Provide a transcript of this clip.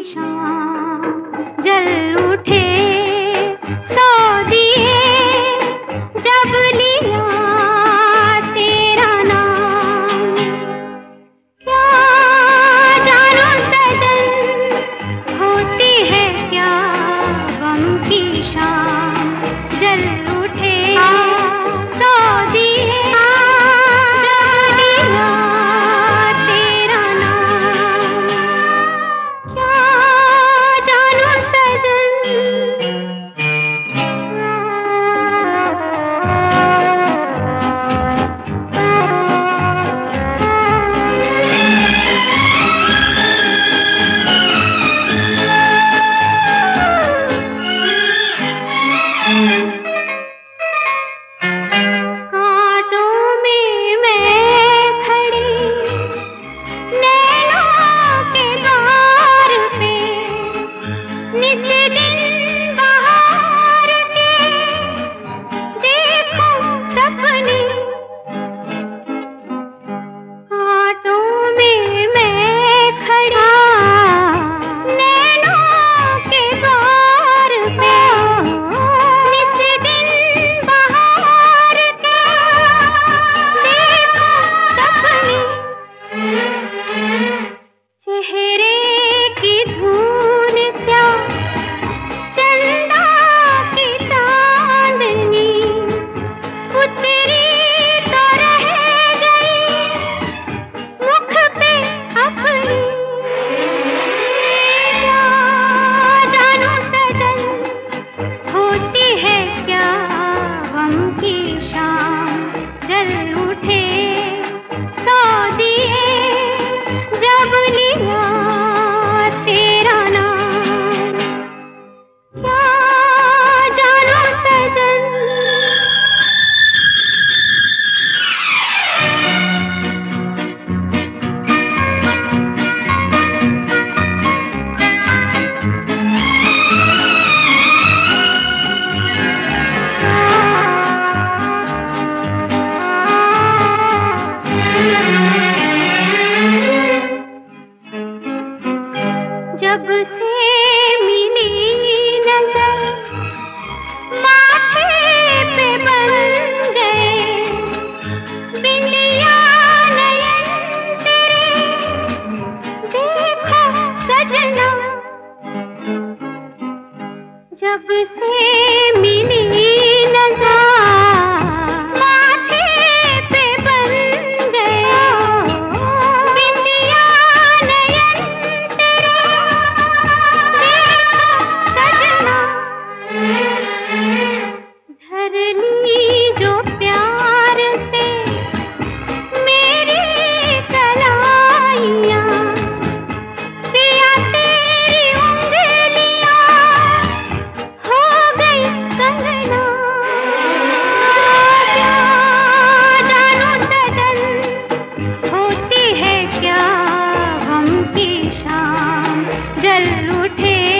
शाम जल उठे सौ दिए जब लिया तेरा नाम। क्या जानो सजन होती है क्या गम की शाम जल उठे सौ दिए जब लिया तेरा नाम। क्या जानो सजन। जब से मिली नजर माथे पे बन गए बिंदिया नयन तेरे देखो सजना। जब से मिली नजर माथे पे बन गए बिंदिया नयन धर ली जो प्यार से मेरी कलाइयाँ पिया तेरी उंगलियाँ हो गई कंगना। क्या जानो सजन होती है क्या गम की शाम जल उठे